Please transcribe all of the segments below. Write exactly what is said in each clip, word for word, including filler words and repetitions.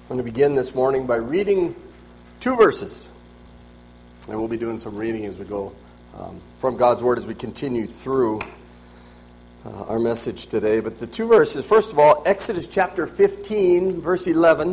I'm going to begin this morning by reading two verses. And we'll be doing some reading as we go um, from God's Word as we continue through uh, our message today. But the two verses, first of all, Exodus chapter fifteen, verse eleven.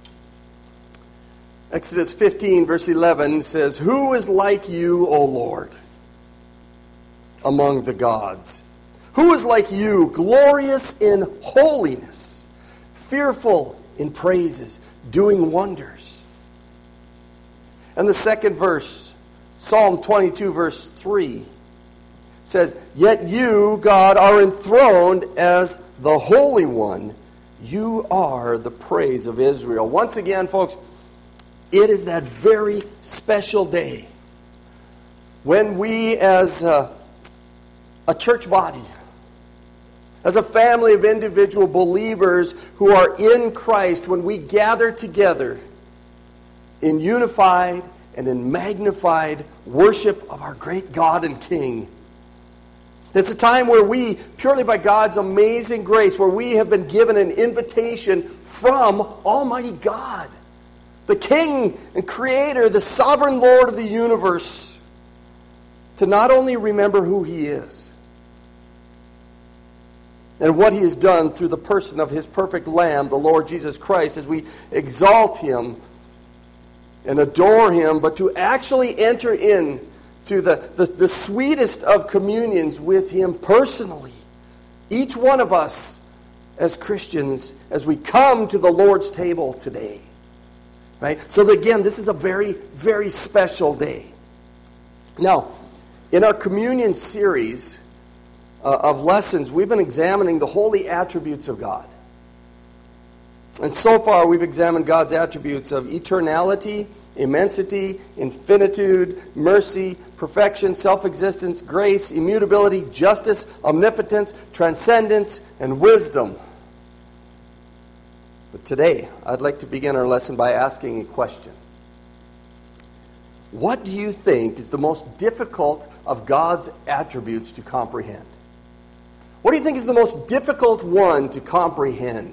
Exodus fifteen, verse eleven says, "Who is like you, O Lord, among the gods? Who is like you, glorious in holiness, fearful in praises, doing wonders?" And the second verse, Psalm twenty-two, verse three, says, "Yet you, God, are enthroned as the Holy One. You are the praise of Israel." Once again, folks, it is that very special day when we as a, a church body, as a family of individual believers who are in Christ, when we gather together in unified and in magnified worship of our great God and King. It's a time where we, purely by God's amazing grace, where we have been given an invitation from Almighty God, the King and Creator, the Sovereign Lord of the universe, to not only remember who He is, and what He has done through the person of His perfect Lamb, the Lord Jesus Christ, as we exalt Him and adore Him, but to actually enter in to the, the, the sweetest of communions with Him personally. Each one of us as Christians, as we come to the Lord's table today. Right? So again, this is a very, very special day. Now, in our communion series Uh, of lessons, we've been examining the holy attributes of God. And so far, we've examined God's attributes of eternality, immensity, infinitude, mercy, perfection, self-existence, grace, immutability, justice, omnipotence, transcendence, and wisdom. But today, I'd like to begin our lesson by asking a question. What do you think is the most difficult of God's attributes to comprehend? What do you think is the most difficult one to comprehend?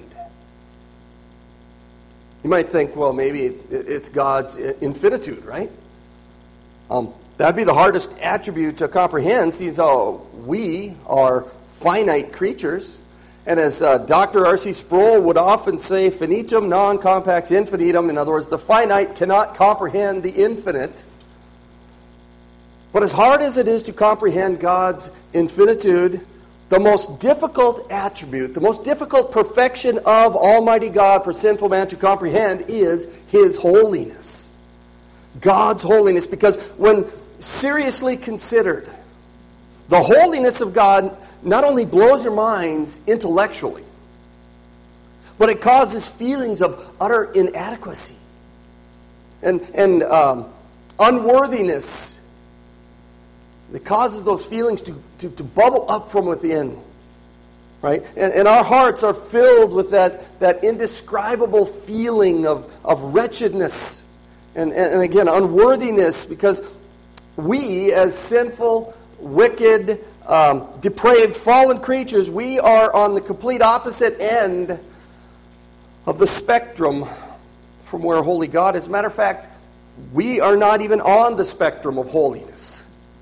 You might think, well, maybe it's God's infinitude, right? Um, that'd be the hardest attribute to comprehend, since oh, we are finite creatures. And as uh, Doctor R C Sproul would often say, finitum non compax infinitum. In other words, the finite cannot comprehend the infinite. But as hard as it is to comprehend God's infinitude, the most difficult attribute, the most difficult perfection of Almighty God for sinful man to comprehend is His holiness. God's holiness. Because when seriously considered, the holiness of God not only blows your minds intellectually, but it causes feelings of utter inadequacy and, and um, unworthiness. It causes those feelings to, to, to bubble up from within. Right? And, and our hearts are filled with that, that indescribable feeling of, of wretchedness and, and, and again, unworthiness, because we, as sinful, wicked, um, depraved, fallen creatures, we are on the complete opposite end of the spectrum from where holy God is. As a matter of fact, we are not even on the spectrum of holiness.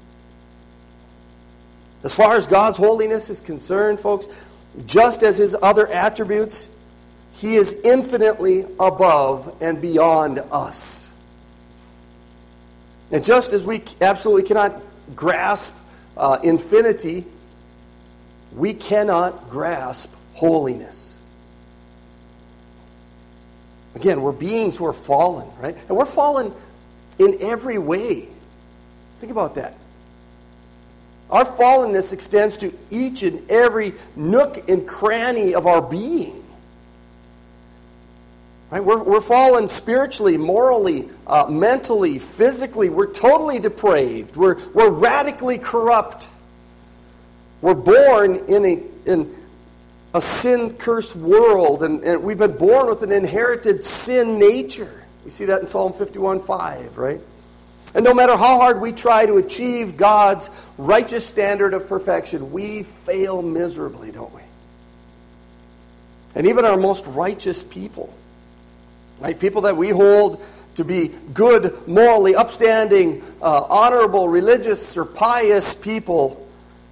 As far as God's holiness is concerned, folks, just as His other attributes, He is infinitely above and beyond us. And just as we absolutely cannot grasp uh, infinity, we cannot grasp holiness. Again, we're beings who are fallen, right? And we're fallen in every way. Think about that. Our fallenness extends to each and every nook and cranny of our being. Right? We're, we're fallen spiritually, morally, uh, mentally, physically. We're totally depraved. We're, we're radically corrupt. We're born in a, in a sin-cursed world, and, and we've been born with an inherited sin nature. We see that in Psalm fifty-one five, right? And no matter how hard we try to achieve God's righteous standard of perfection, we fail miserably, don't we? And even our most righteous people, Right? People that we hold to be good, morally upstanding, uh, honorable, religious, or pious people,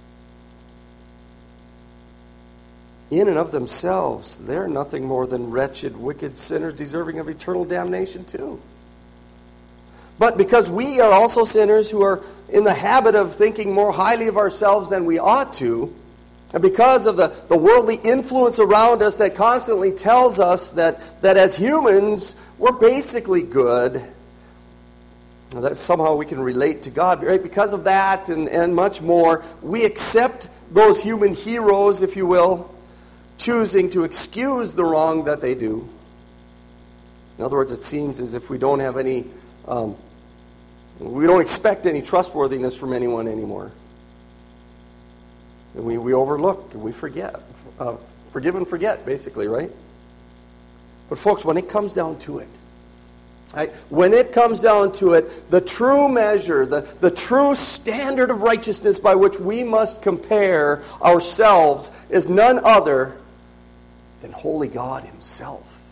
in and of themselves, they're nothing more than wretched, wicked sinners deserving of eternal damnation too. But because we are also sinners who are in the habit of thinking more highly of ourselves than we ought to, and because of the, the worldly influence around us that constantly tells us that, that as humans, we're basically good, that somehow we can relate to God, right? Because of that and, and much more, we accept those human heroes, if you will, choosing to excuse the wrong that they do. In other words, it seems as if we don't have any, um, we don't expect any trustworthiness from anyone anymore. And we, we overlook and we forget. Uh, forgive and forget, basically, right? But folks, when it comes down to it, right, when it comes down to it, the true measure, the, the true standard of righteousness by which we must compare ourselves is none other than holy God himself.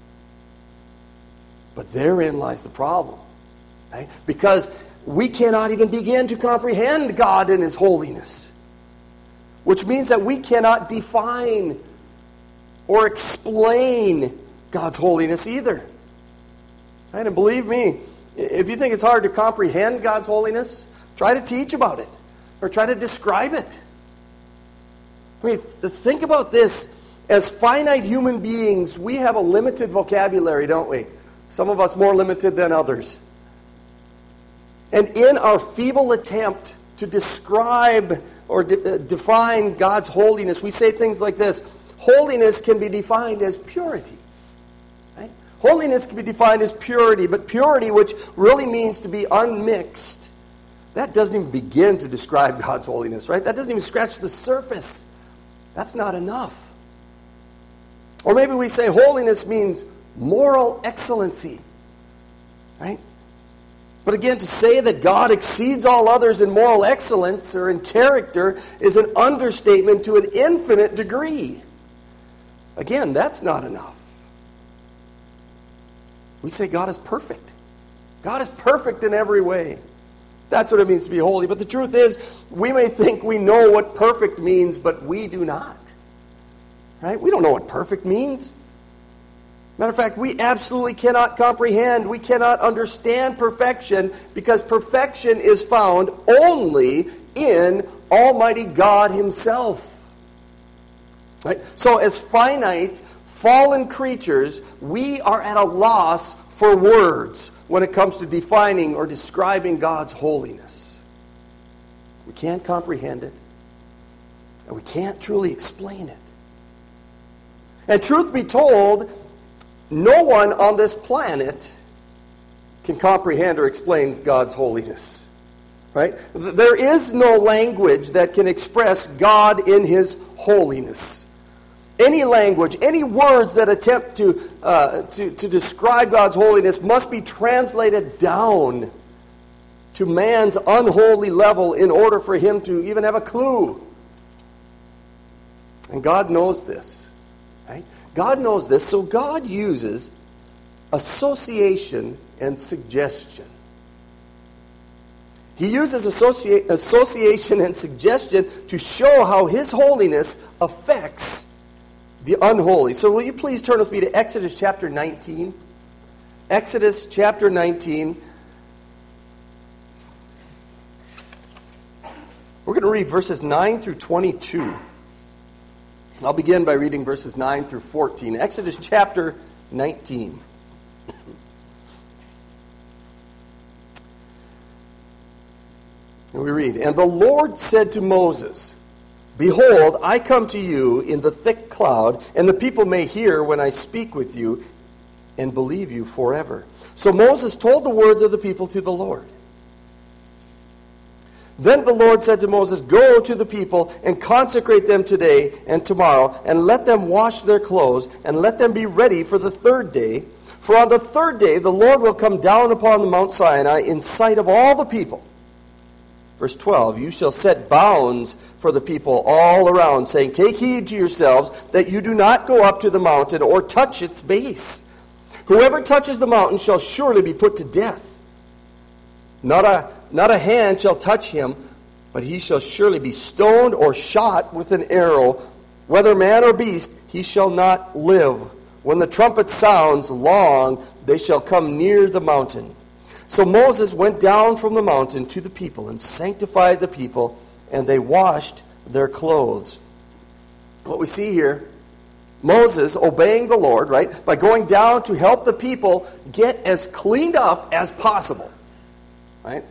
But therein lies the problem. Right? Because we cannot even begin to comprehend God in his holiness. Which means that we cannot define or explain God's holiness either. Right? And believe me, if you think it's hard to comprehend God's holiness, try to teach about it. Or try to describe it. I mean, think about this. As finite human beings, we have a limited vocabulary, don't we? Some of us more limited than others. And in our feeble attempt to describe or de- define God's holiness, we say things like this. Holiness can be defined as purity. Right? Holiness can be defined as purity, but purity, which really means to be unmixed, that doesn't even begin to describe God's holiness, right? That doesn't even scratch the surface. That's not enough. Or maybe we say holiness means moral excellency, right? But again, to say that God exceeds all others in moral excellence or in character is an understatement to an infinite degree. Again, that's not enough. We say God is perfect. God is perfect in every way. That's what it means to be holy. But the truth is, we may think we know what perfect means, but we do not. Right? We don't know what perfect means. Matter of fact, we absolutely cannot comprehend, we cannot understand perfection because perfection is found only in Almighty God himself. Right? So as finite, fallen creatures, we are at a loss for words when it comes to defining or describing God's holiness. We can't comprehend it, and we can't truly explain it. And truth be told, no one on this planet can comprehend or explain God's holiness. Right? There is no language that can express God in his holiness. Any language, any words that attempt to, uh, to, to describe God's holiness must be translated down to man's unholy level in order for him to even have a clue. And God knows this. Right? God knows this, so God uses association and suggestion. He uses associa- association and suggestion to show how his holiness affects the unholy. So will you please turn with me to Exodus chapter nineteen? Exodus chapter nineteen. We're going to read verses nine through twenty-two. I'll begin by reading verses nine through fourteen. Exodus chapter nineteen. And we read, "And the Lord said to Moses, Behold, I come to you in the thick cloud, and the people may hear when I speak with you and believe you forever." So Moses told the words of the people to the Lord. Then the Lord said to Moses, "Go to the people and consecrate them today and tomorrow, and let them wash their clothes, and let them be ready for the third day. For on the third day the Lord will come down upon the Mount Sinai in sight of all the people." Verse twelve, "You shall set bounds for the people all around, saying, Take heed to yourselves that you do not go up to the mountain or touch its base. Whoever touches the mountain shall surely be put to death. Not a, not a hand shall touch him, but he shall surely be stoned or shot with an arrow. Whether man or beast, he shall not live. When the trumpet sounds long, they shall come near the mountain. So Moses went down from the mountain to the people and sanctified the people, and they washed their clothes. What we see here, Moses obeying the Lord, right, by going down to help the people get as cleaned up as possible, right?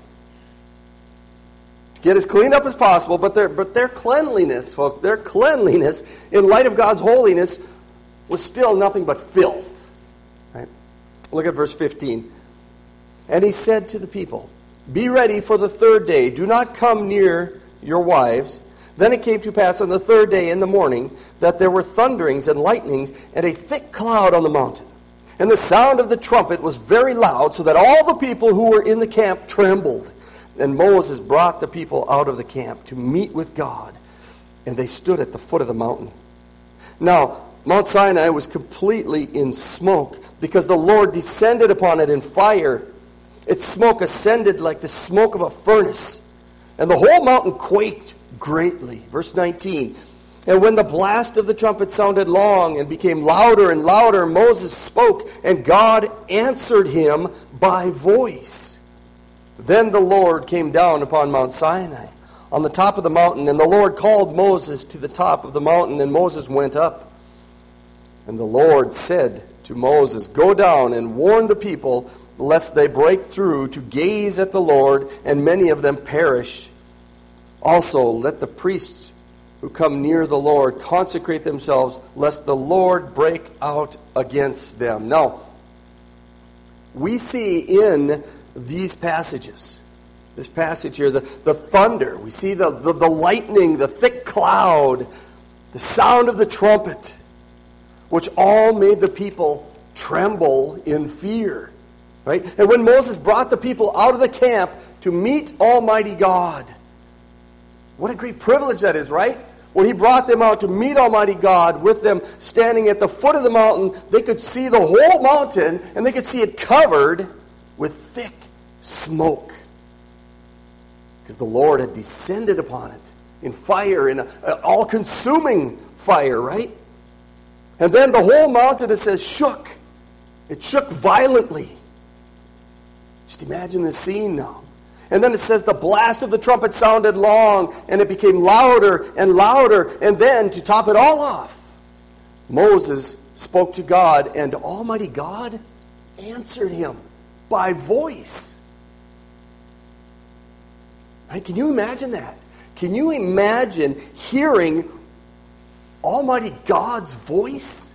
Get as cleaned up as possible, but their but their cleanliness, folks, their cleanliness in light of God's holiness was still nothing but filth, right? Look at verse fifteen. And he said to the people, "Be ready for the third day. Do not come near your wives." Then it came to pass on the third day in the morning that there were thunderings and lightnings and a thick cloud on the mountain. And the sound of the trumpet was very loud, so that all the people who were in the camp trembled. And Moses brought the people out of the camp to meet with God, and they stood at the foot of the mountain. Now, Mount Sinai was completely in smoke, because the Lord descended upon it in fire. Its smoke ascended like the smoke of a furnace, and the whole mountain quaked greatly. Verse nineteen. And when the blast of the trumpet sounded long and became louder and louder, Moses spoke, and God answered him by voice. Then the Lord came down upon Mount Sinai on the top of the mountain, and the Lord called Moses to the top of the mountain, and Moses went up. And the Lord said to Moses, "Go down and warn the people, lest they break through to gaze at the Lord, and many of them perish. Also, let the priests who come near the Lord consecrate themselves, lest the Lord break out against them." Now, we see in these passages, this passage here, the, the thunder, we see the, the, the lightning, the thick cloud, the sound of the trumpet, which all made the people tremble in fear. Right? And when Moses brought the people out of the camp to meet Almighty God, what a great privilege that is, right? When he brought them out to meet Almighty God, with them standing at the foot of the mountain, they could see the whole mountain, and they could see it covered with thick smoke. Because the Lord had descended upon it in fire, in an all-consuming fire, right? And then the whole mountain, it says, shook. It shook violently. Just imagine the scene now. And then it says the blast of the trumpet sounded long, and it became louder and louder. And then, to top it all off, Moses spoke to God, and Almighty God answered him by voice. Right? Can you imagine that? Can you imagine hearing Almighty God's voice?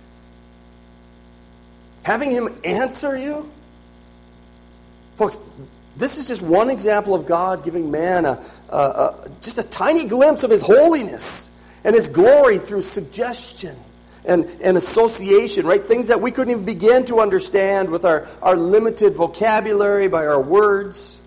Having him answer you? Folks, this is just one example of God giving man a, a, a, just a tiny glimpse of his holiness and his glory through suggestion and, and association, right? Things that we couldn't even begin to understand with our, our limited vocabulary, by our words.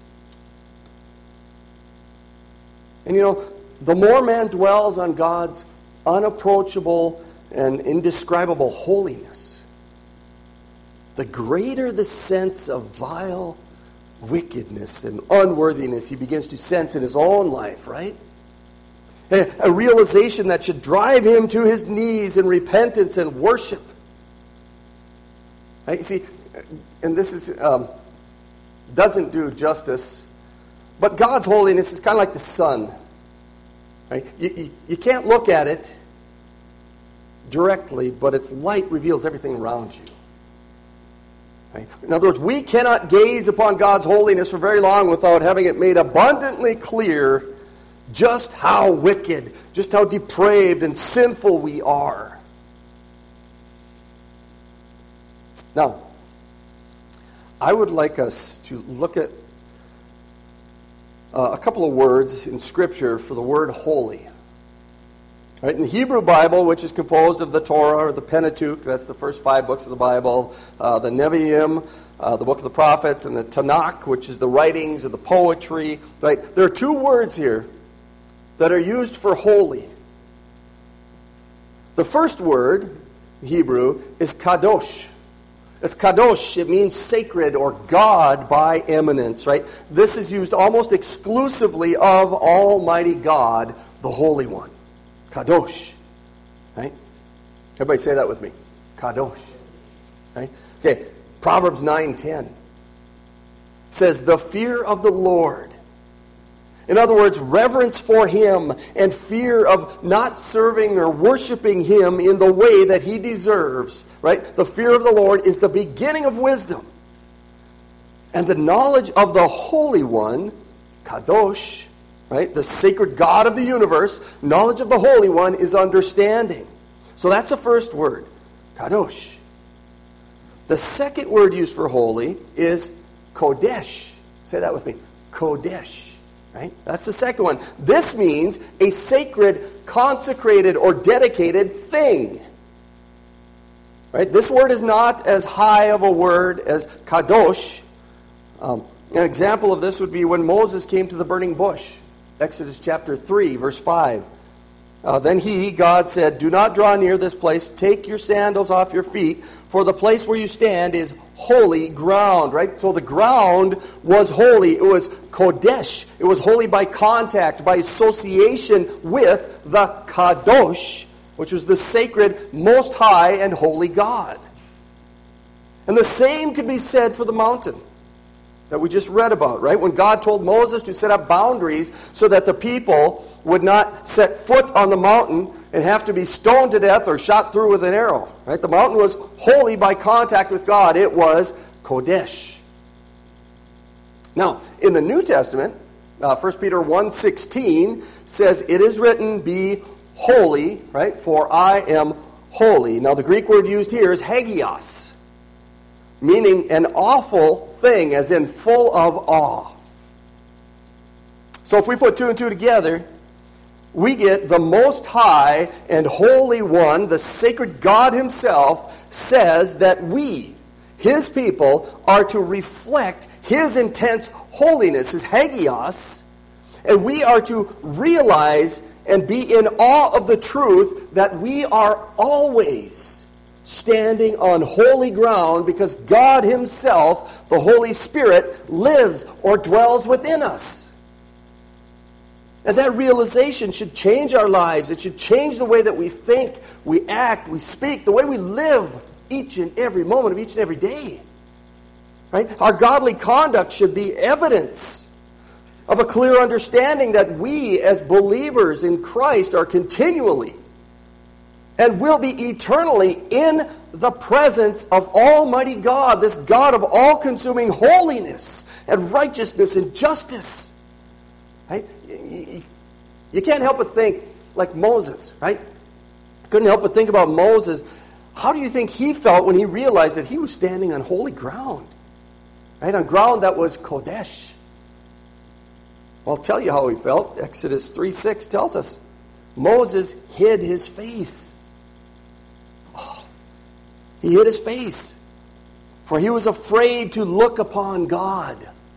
And you know, the more man dwells on God's unapproachable and indescribable holiness, the greater the sense of vile wickedness and unworthiness he begins to sense in his own life, right? A, a realization that should drive him to his knees in repentance and worship. Right? You see, and this is um, doesn't do justice, but God's holiness is kind of like the sun. Right? You, you, you can't look at it directly, but its light reveals everything around you. Right? In other words, we cannot gaze upon God's holiness for very long without having it made abundantly clear just how wicked, just how depraved and sinful we are. Now, I would like us to look at uh, a couple of words in Scripture for the word holy. Right, in the Hebrew Bible, which is composed of the Torah or the Pentateuch, that's the first five books of the Bible, uh, the Nevi'im, uh, the book of the prophets, and the Tanakh, which is the writings or the poetry. Right, there are two words here that are used for holy. The first word, Hebrew, is kadosh. It's kadosh. It means sacred or God by eminence, right? This is used almost exclusively of Almighty God, the Holy One. Kadosh. Right? Everybody say that with me. Kadosh. Right? Okay. Proverbs nine ten says, the fear of the Lord. In other words, reverence for Him and fear of not serving or worshiping Him in the way that He deserves. Right? The fear of the Lord is the beginning of wisdom. And the knowledge of the Holy One, Kadosh, right? The sacred God of the universe, knowledge of the Holy One is understanding. So that's the first word, Kadosh. The second word used for holy is Kodesh. Say that with me. Kodesh. Right? That's the second one. This means a sacred, consecrated, or dedicated thing. Right? This word is not as high of a word as kadosh. Um, an example of this would be when Moses came to the burning bush. Exodus chapter three, verse five. Uh, then he, God, said, do not draw near this place. Take your sandals off your feet, for the place where you stand is holy ground. Right? So the ground was holy. It was kodesh. It was holy by contact, by association with the kadosh, which was the sacred, most high, and holy God. And the same could be said for the mountain that we just read about, right? When God told Moses to set up boundaries so that the people would not set foot on the mountain and have to be stoned to death or shot through with an arrow, right? The mountain was holy by contact with God. It was Kodesh. Now, in the New Testament, uh, First Peter one sixteen says, it is written, be holy, right? For I am holy. Now, the Greek word used here is hagios, meaning an awful thing, as in full of awe. So if we put two and two together, we get the Most High and Holy One, the sacred God Himself, says that we, His people, are to reflect His intense holiness, His hagios, and we are to realize and be in awe of the truth that we are always standing on holy ground because God Himself, the Holy Spirit, lives or dwells within us. And that realization should change our lives. It should change the way that we think, we act, we speak, the way we live each and every moment of each and every day. Right? Our godly conduct should be evidence of a clear understanding that we as believers in Christ are continually and will be eternally in the presence of Almighty God, this God of all-consuming holiness and righteousness and justice. Right? You can't help but think like Moses, right? Couldn't help but think about Moses. How do you think he felt when he realized that he was standing on holy ground? Right? On ground that was Kodesh. Well, I'll tell you how he felt. Exodus three six tells us Moses hid his face. He hid his face, for he was afraid to look upon God.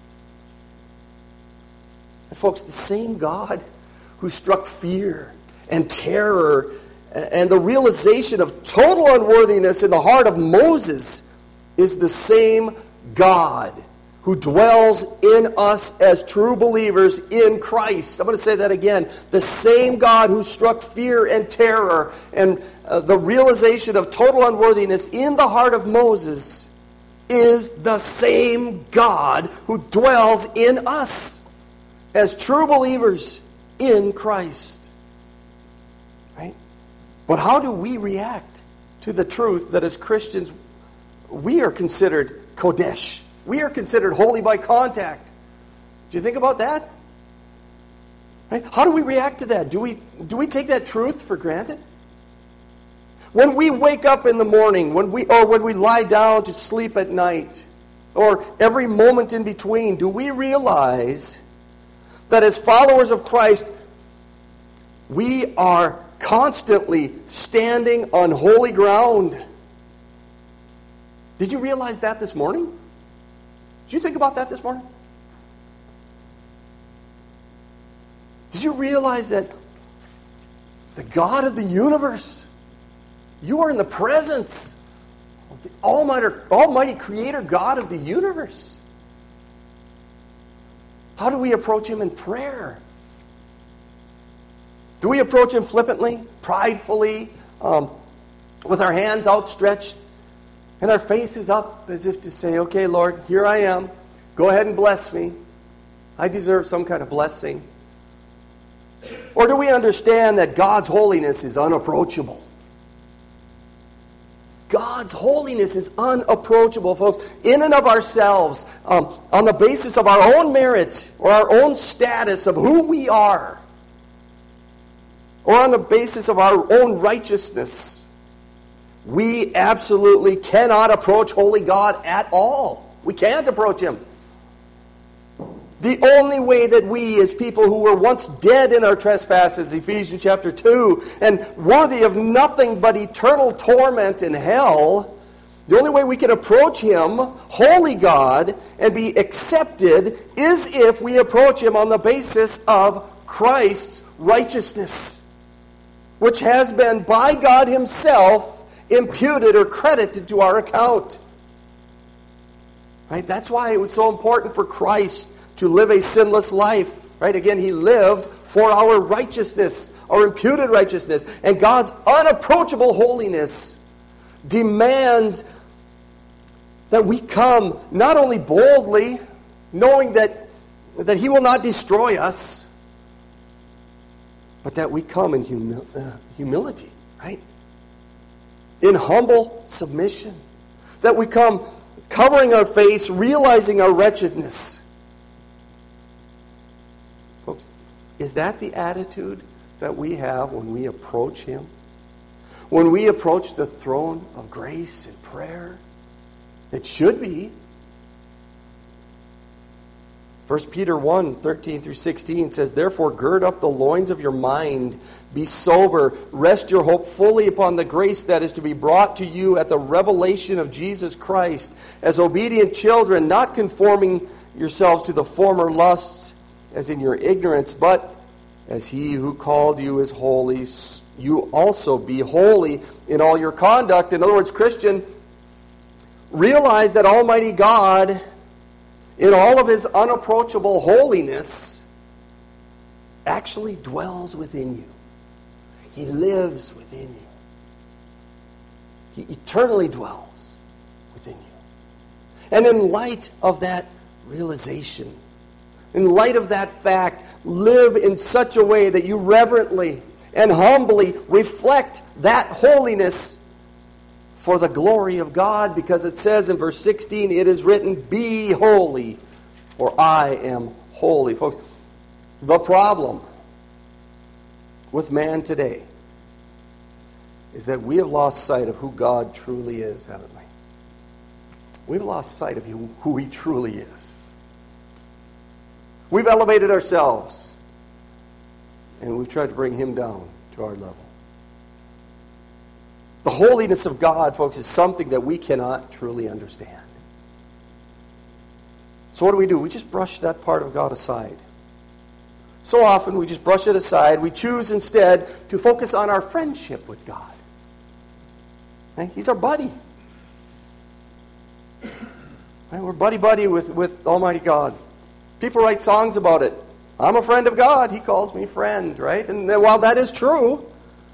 And folks, the same God who struck fear and terror and the realization of total unworthiness in the heart of Moses is the same God who dwells in us as true believers in Christ. I'm going to say that again. The same God who struck fear and terror and uh, the realization of total unworthiness in the heart of Moses is the same God who dwells in us as true believers in Christ. Right? But how do we react to the truth that as Christians we are considered Kodesh? We are considered holy by contact. Do you think about that? Right? How do we react to that? Do we, do we take that truth for granted? When we wake up in the morning, when we, or when we lie down to sleep at night, or every moment in between, do we realize that as followers of Christ, we are constantly standing on holy ground? Did you realize that this morning? Did you think about that this morning? Did you realize that the God of the universe, you are in the presence of the Almighty, Almighty Creator God of the universe. How do we approach Him in prayer? Do we approach Him flippantly, pridefully, um, with our hands outstretched and our faces up as if to say, okay, Lord, here I am. Go ahead and bless me. I deserve some kind of blessing. Or do we understand that God's holiness is unapproachable? God's holiness is unapproachable, folks. In and of ourselves, um, on the basis of our own merit or our own status of who we are, or on the basis of our own righteousness, we absolutely cannot approach holy God at all. We can't approach Him. The only way that we, as people who were once dead in our trespasses, Ephesians chapter two, and worthy of nothing but eternal torment in hell, the only way we can approach Him, holy God, and be accepted is if we approach Him on the basis of Christ's righteousness, which has been by God Himself imputed or credited to our account. Right? That's why it was so important for Christ to live a sinless life. Right? Again, He lived for our righteousness, our imputed righteousness. And God's unapproachable holiness demands that we come not only boldly, knowing that, that He will not destroy us, but that we come in humi- uh, humility, right? In humble submission. That we come covering our face, realizing our wretchedness. Folks, is that the attitude that we have when we approach Him? When we approach the throne of grace in prayer? It should be. First Peter one, thirteen through sixteen says, "Therefore gird up the loins of your mind, be sober, rest your hope fully upon the grace that is to be brought to you at the revelation of Jesus Christ, as obedient children, not conforming yourselves to the former lusts, as in your ignorance, but as He who called you is holy, you also be holy in all your conduct." In other words, Christian, realize that Almighty God, in all of His unapproachable holiness, actually dwells within you. He lives within you. He eternally dwells within you. And in light of that realization, in light of that fact, live in such a way that you reverently and humbly reflect that holiness for the glory of God, because it says in verse sixteen, it is written, "Be holy, for I am holy." Folks, the problem with man today is that we have lost sight of who God truly is, haven't we? We've lost sight of who He truly is. We've elevated ourselves, and we've tried to bring Him down to our level. The holiness of God, folks, is something that we cannot truly understand. So what do we do? We just brush that part of God aside. So often we just brush it aside. We choose instead to focus on our friendship with God. Right? He's our buddy. Right? We're buddy-buddy with, with Almighty God. People write songs about it. I'm a friend of God. He calls me friend, right? And then, while that is true,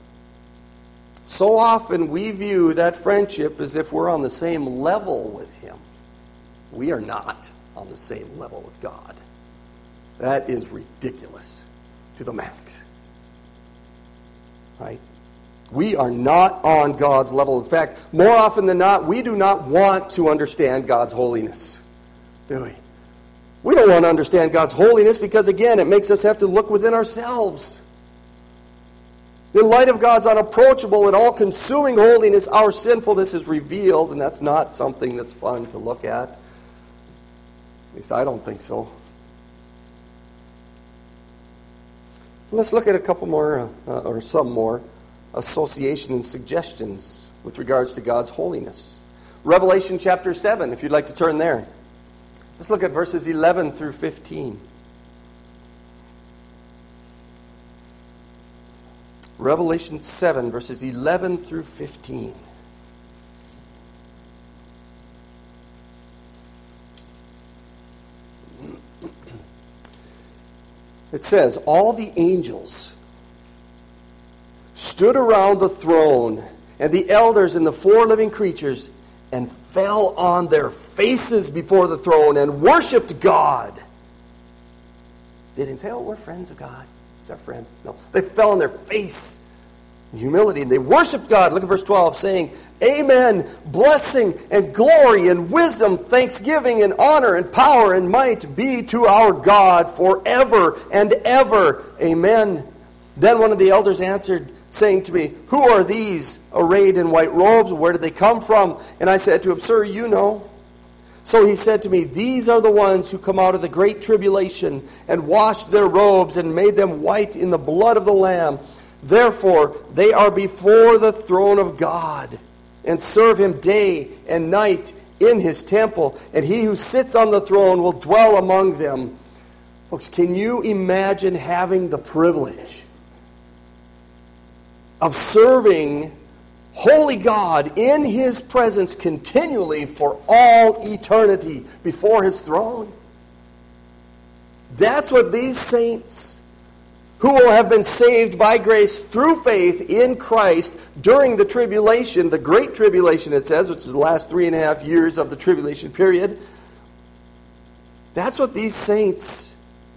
so often we view that friendship as if we're on the same level with Him. We are not on the same level with God. That is ridiculous to the max. Right? We are not on God's level. In fact, more often than not, we do not want to understand God's holiness. Do we? We don't want to understand God's holiness because, again, it makes us have to look within ourselves. In light of God's unapproachable and all-consuming holiness, our sinfulness is revealed, and that's not something that's fun to look at. At least I don't think so. Let's look at a couple more, uh, or some more, association and suggestions with regards to God's holiness. Revelation chapter seven, if you'd like to turn there. Let's look at verses eleven through fifteen. Revelation seven, verses eleven through fifteen. It says, all the angels stood around the throne, and the elders and the four living creatures, and fell on their faces before the throne and worshipped God. They didn't say, oh, we're friends of God. He's our friend. No, they fell on their face in humility, and they worshipped God. Look at verse twelve, saying, Amen, blessing and glory and wisdom, thanksgiving and honor and power and might be to our God forever and ever. Amen. Then one of the elders answered, saying to me, who are these arrayed in white robes? Where did they come from? And I said to him, sir, you know. So he said to me, these are the ones who come out of the great tribulation and washed their robes and made them white in the blood of the Lamb. Therefore, they are before the throne of God and serve him day and night in his temple. And he who sits on the throne will dwell among them. Folks, can you imagine having the privilege of serving holy God in his presence continually for all eternity before his throne? That's what these saints who will have been saved by grace through faith in Christ during the tribulation, the great tribulation it says, which is the last three and a half years of the tribulation period. That's what these saints,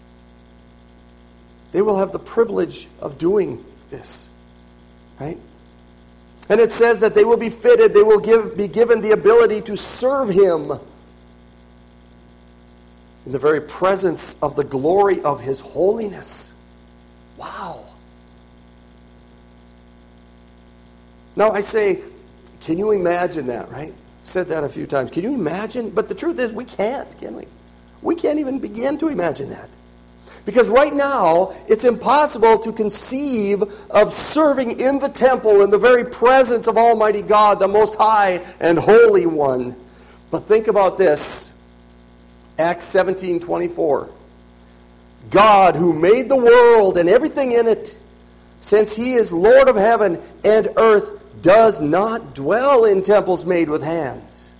they will have the privilege of doing this. Right? And it says that they will be fitted, they will give, be given the ability to serve him in the very presence of the glory of his holiness. Wow. Now I say, can you imagine that, right? I've said that a few times. Can you imagine? But the truth is we can't, can we? We can't even begin to imagine that. Because right now, it's impossible to conceive of serving in the temple in the very presence of Almighty God, the Most High and Holy One. But think about this. Acts seventeen twenty-four. God, who made the world and everything in it, since he is Lord of heaven and earth, does not dwell in temples made with hands.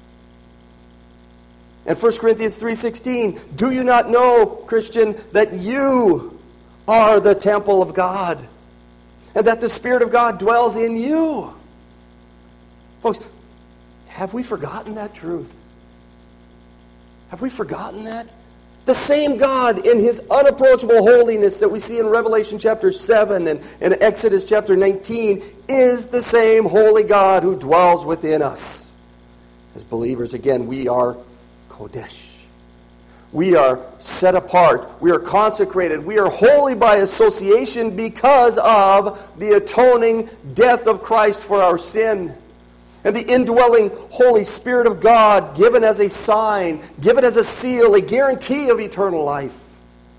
And First Corinthians three sixteen, do you not know, Christian, that you are the temple of God, and that the Spirit of God dwells in you? Folks, have we forgotten that truth? Have we forgotten that? The same God in his unapproachable holiness that we see in Revelation chapter seven and, and Exodus chapter nineteen is the same holy God who dwells within us. As believers, again, we are Kodesh. We are set apart. We are consecrated. We are holy by association because of the atoning death of Christ for our sin. And the indwelling Holy Spirit of God given as a sign, given as a seal, a guarantee of eternal life.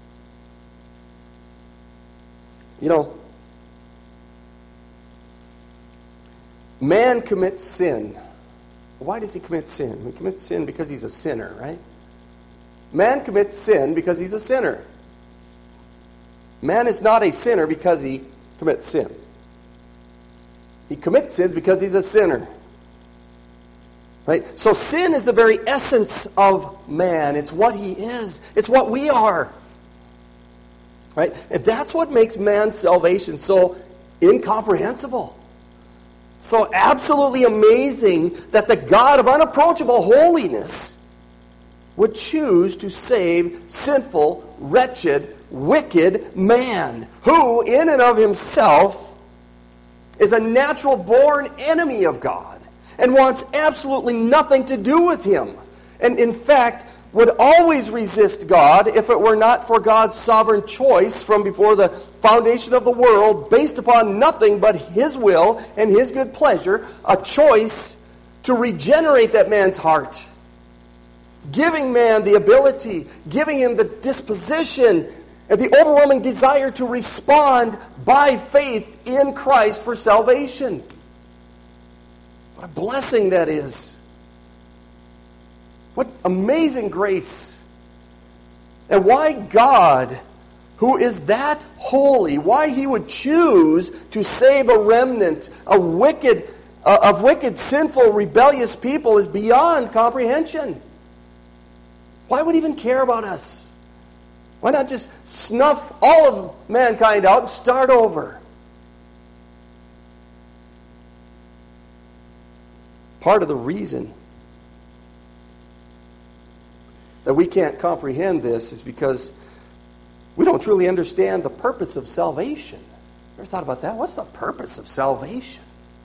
You know, man commits sin. Why does he commit sin? He commits sin because he's a sinner, right? Man commits sin because he's a sinner. Man is not a sinner because he commits sins. He commits sins because he's a sinner. Right? So sin is the very essence of man. It's what he is. It's what we are. Right? And that's what makes man's salvation so incomprehensible. So absolutely amazing that the God of unapproachable holiness would choose to save sinful, wretched, wicked man, who in and of himself is a natural-born enemy of God and wants absolutely nothing to do with him. And in fact, would always resist God if it were not for God's sovereign choice from before the foundation of the world, based upon nothing but his will and his good pleasure, a choice to regenerate that man's heart, giving man the ability, giving him the disposition and the overwhelming desire to respond by faith in Christ for salvation. What a blessing that is. What amazing grace. And why God, who is that holy, why he would choose to save a remnant, a wicked, uh, of wicked, sinful, rebellious people is beyond comprehension. Why would he even care about us? Why not just snuff all of mankind out and start over? Part of the reason that we can't comprehend this is because we don't truly understand the purpose of salvation. Ever thought about that? What's the purpose of salvation?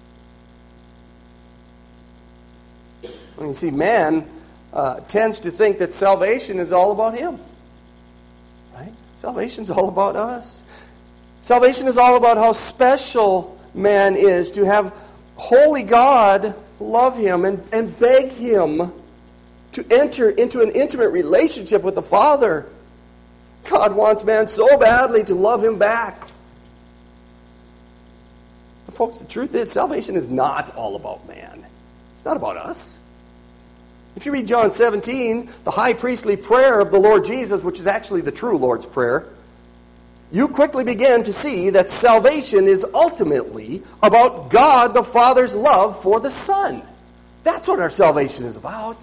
Well, you see, man uh, tends to think that salvation is all about him. Right? Salvation is all about us. Salvation is all about how special man is to have holy God love him and, and beg him to enter into an intimate relationship with the Father. God wants man so badly to love him back. But folks, the truth is, salvation is not all about man. It's not about us. If you read John seventeen, the high priestly prayer of the Lord Jesus, which is actually the true Lord's Prayer, you quickly begin to see that salvation is ultimately about God the Father's love for the Son. That's what our salvation is about.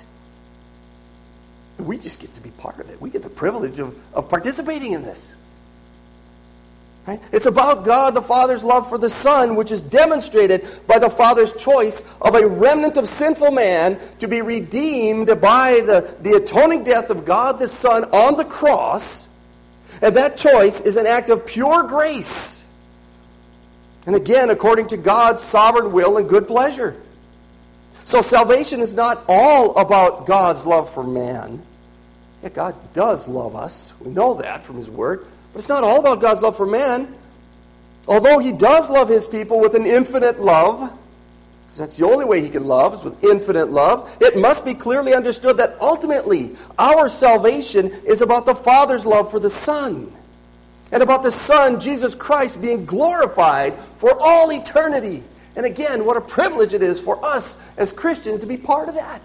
We just get to be part of it. We get the privilege of, of participating in this. Right? It's about God the Father's love for the Son, which is demonstrated by the Father's choice of a remnant of sinful man to be redeemed by the, the atoning death of God the Son on the cross. And that choice is an act of pure grace. And again, according to God's sovereign will and good pleasure. So salvation is not all about God's love for man. Yeah, God does love us. We know that from His Word. But it's not all about God's love for man. Although He does love His people with an infinite love, because that's the only way He can love, is with infinite love, it must be clearly understood that ultimately our salvation is about the Father's love for the Son. And about the Son, Jesus Christ, being glorified for all eternity. And again, what a privilege it is for us as Christians to be part of that.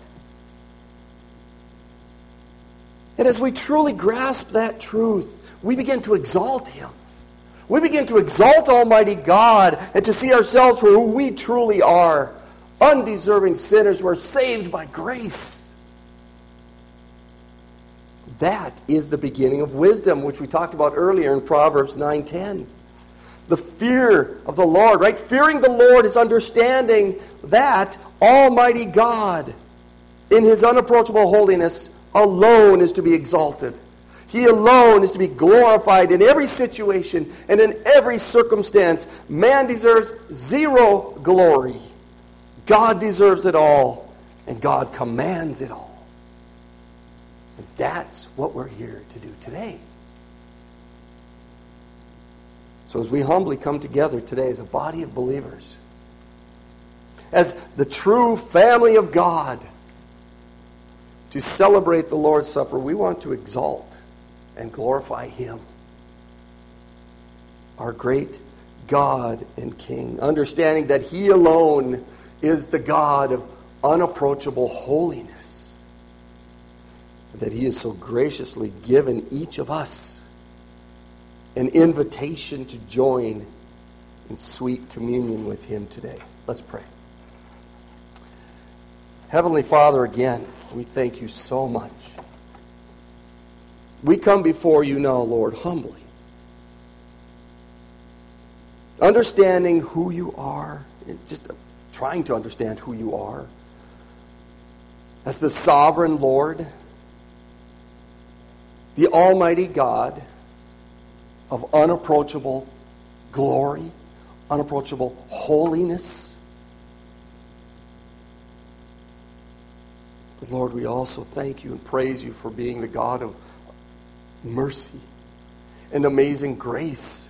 And as we truly grasp that truth, we begin to exalt Him. We begin to exalt Almighty God and to see ourselves for who we truly are. Undeserving sinners who are saved by grace. That is the beginning of wisdom, which we talked about earlier in Proverbs nine ten. The fear of the Lord, right? Fearing the Lord is understanding that Almighty God, in His unapproachable holiness, alone is to be exalted. He alone is to be glorified in every situation and in every circumstance. Man deserves zero glory. God deserves it all, and God commands it all. And that's what we're here to do today. So as we humbly come together today as a body of believers, as the true family of God, to celebrate the Lord's Supper, we want to exalt and glorify Him, our great God and King, understanding that He alone is the God of unapproachable holiness, that He has so graciously given each of us an invitation to join in sweet communion with Him today. Let's pray. Heavenly Father, again, we thank You so much. We come before You now, Lord, humbly, understanding who You are, just trying to understand who You are as the sovereign Lord, the Almighty God of unapproachable glory, unapproachable holiness. But Lord, we also thank You and praise You for being the God of mercy and amazing grace.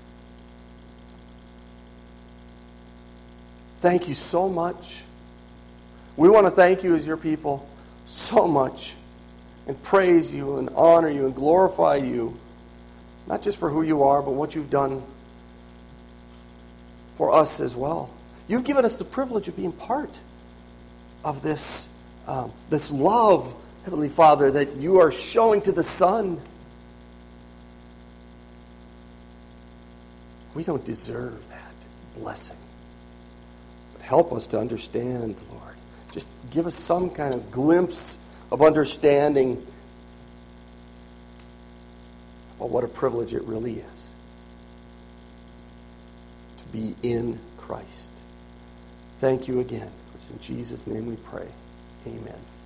Thank You so much. We want to thank You as Your people so much and praise You and honor You and glorify You, not just for who You are, but what You've done for us as well. You've given us the privilege of being part of this, um, this love, Heavenly Father, that You are showing to the Son. We don't deserve that blessing. But help us to understand, Lord. Just give us some kind of glimpse of understanding But what a privilege it really is to be in Christ. Thank you again. It's in Jesus' name we pray. Amen.